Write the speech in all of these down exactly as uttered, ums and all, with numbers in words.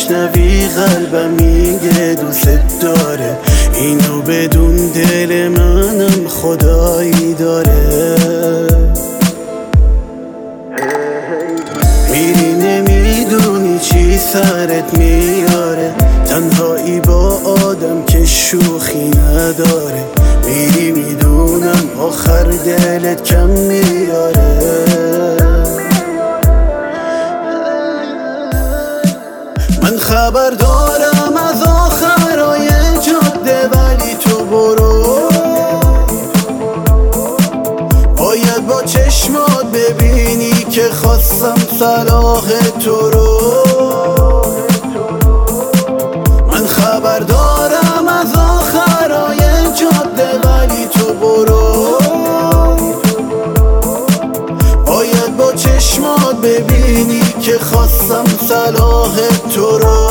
میشنوی قلبم میگه دوست داره، اینو بدون دل منم خدایی داره. میری نمیدونی چی سرت میاره، تنهایی با آدم که شوخی نداره. میری میدونم آخر دلت کم میاره. من خبر دارم از آخرای جاده، ولی تو برو. باید با چشمات ببینی که خواستم صلاح تو رو. من خبر دارم از آخرای جاده، ولی تو برو. باید با چشمات ببینی که خواستم صلاح تو رو.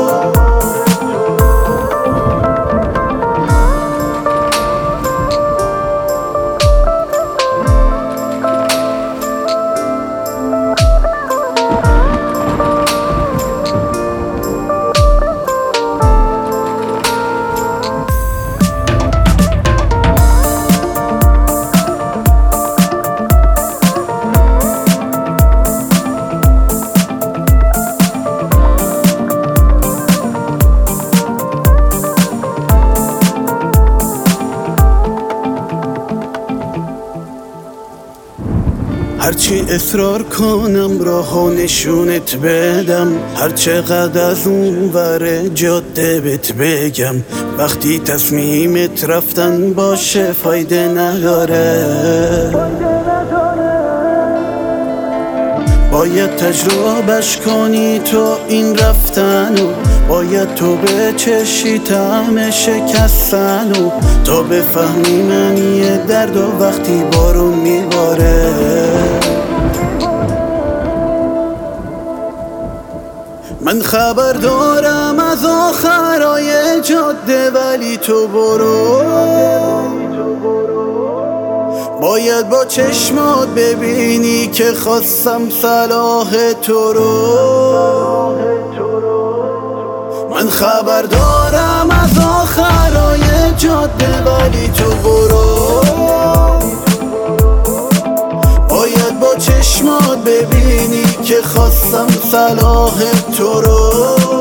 هرچی اصرار کنم راهو نشونت بدم، هرچقدر از اون ور جاده بهت بگم، وقتی تصمیمت رفتن باشه فایده نداره. باید تجربهش کنی تو این رفتنو، باید تو بچشی طعم شکستنو، تا بفهمی معنی درد و وقتی بارون میباره. من خبر دارم از آخرای جاده، ولی تو برو. باید با چشمات ببینی که خواستم صلاح تو رو. من خبر دارم از آخرای جاده، ولی تو برو. باید با چشمات ببینی که خواستم صلاح تو رو.